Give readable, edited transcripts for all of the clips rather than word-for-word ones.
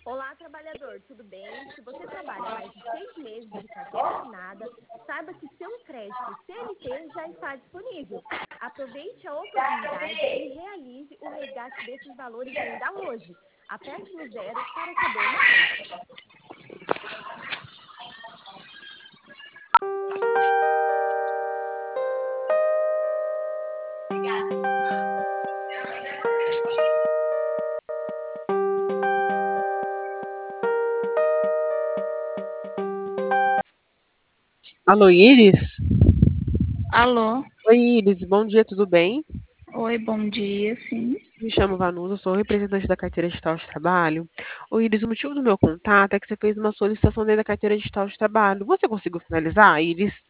Olá, trabalhador, tudo bem? Se você trabalha mais de 6 meses de carteira assinada, saiba que seu crédito CLT já está disponível. Aproveite a oportunidade e realize o resgate desses valores ainda hoje. Aperte no zero para saber mais. Alô, Iris? Alô, Oi, Iris, bom dia, tudo bem? oi, bom dia, sim. Me chamo Vanusa, sou representante da carteira digital de trabalho. Ô, Iris, o motivo do meu contato é que você fez uma solicitação dentro da carteira digital de trabalho. Você conseguiu finalizar, Iris?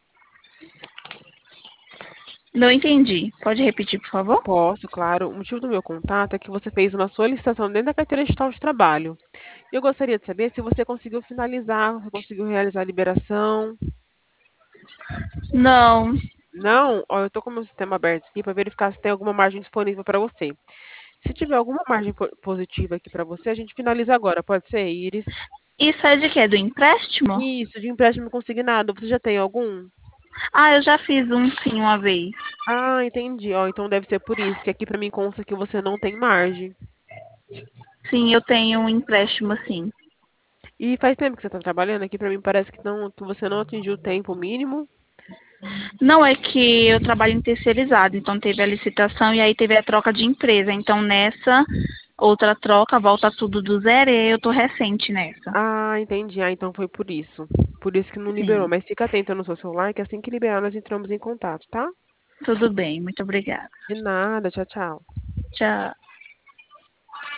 Não entendi. Pode repetir, por favor? Posso, claro. O motivo do meu contato é que você fez uma solicitação dentro da carteira digital de trabalho. E eu gostaria de saber se você conseguiu finalizar, você conseguiu realizar a liberação. Não. Não? Ó, eu estou com o meu sistema aberto aqui para verificar se tem alguma margem disponível para você. Se tiver alguma margem positiva aqui para você, a gente finaliza agora. Pode ser, Iris? Isso é de quê? Do empréstimo? Isso, de empréstimo consignado. Você já tem algum? Ah, eu já fiz um sim uma vez. Ah, entendi. Ó, então deve ser por isso, que aqui para mim consta que você não tem margem. Sim, eu tenho um empréstimo sim. E faz tempo que você está trabalhando aqui, para mim parece que não, que você não atingiu o tempo mínimo. Não é que eu trabalho em terceirizado, então teve a licitação e aí teve a troca de empresa. Então nessa outra troca volta tudo do zero e eu tô recente nessa. Ah, entendi. Ah, então foi por isso. Por isso que não liberou. Sim, Mas fica atento no seu celular, que assim que liberar nós entramos em contato, tá? tudo bem, muito obrigada. De nada. Tchau, tchau. Tchau.